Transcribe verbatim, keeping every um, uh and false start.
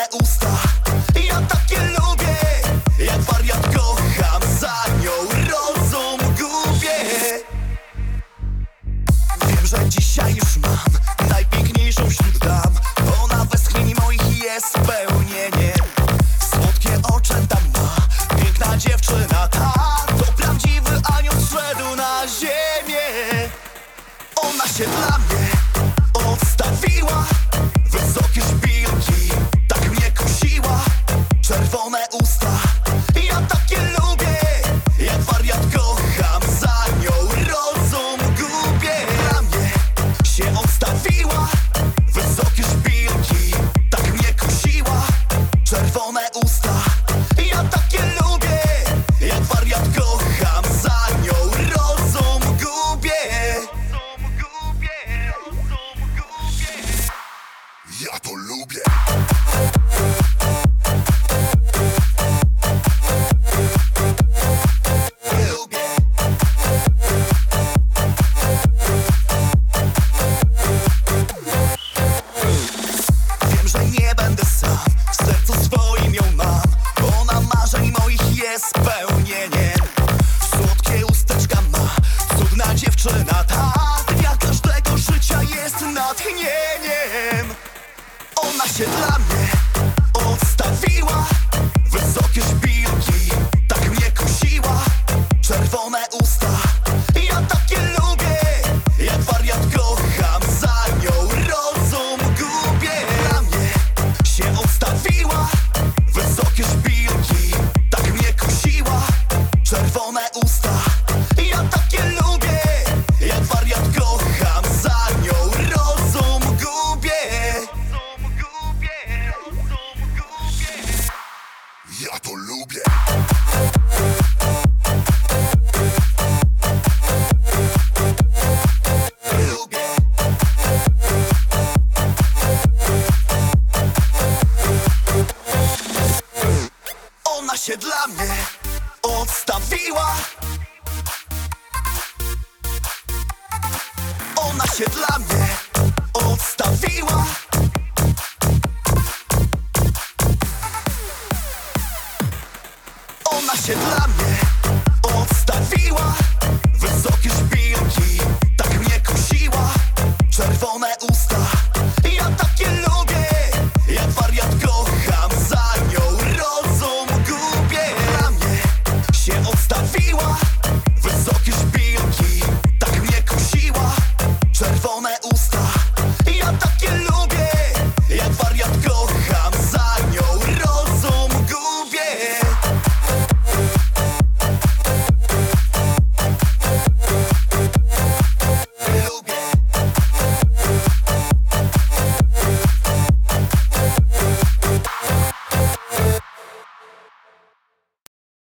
usta. Ja takie lubię, jak wariat kocham, za nią rozum gubię. Wiem, że dzisiaj już mam najpiękniejszą wśród dam. Ona westchnień moich jest spełnieniem. Słodkie oczęta ma, piękna dziewczyna ta. To prawdziwy anioł zszedł na ziemię. Ona się dla mnie odstawiła. Wysokie szpilki, tak mnie kusiła. Czerwone usta, ja takie lubię, jak wariat kocham, za nią rozum gubię. Dla mnie się odstawiła. Wysokie szpilki, tak mnie kusiła. Czerwone usta, ja takie lubię, jak wariat kocham, za nią rozum gubię. Ja to lubię. Lubię. Wiem, że nie będę sam, w sercu swoim ją mam, bo ona marzeń moich jest spełnieniem. Słodkie usteczka ma, cudna dziewczyna ta. Dla każdego życia jest natchnieniem. Ona się dla mnie odstawiła. Wysokie szpilki, tak mnie kusiła. Czerwone usta, ja takie lubię, jak wariat kocham, za nią rozum gubię. Dla mnie się odstawiła. Wysokie szpilki, tak mnie kusiła. Czerwone usta, ja takie lubię, jak wariat kocham, za nią rozum gubię. Ja to lubię. Lubię. Ona się dla mnie odstawiła. Ona się dla mnie odstawiła. Ona się dla mnie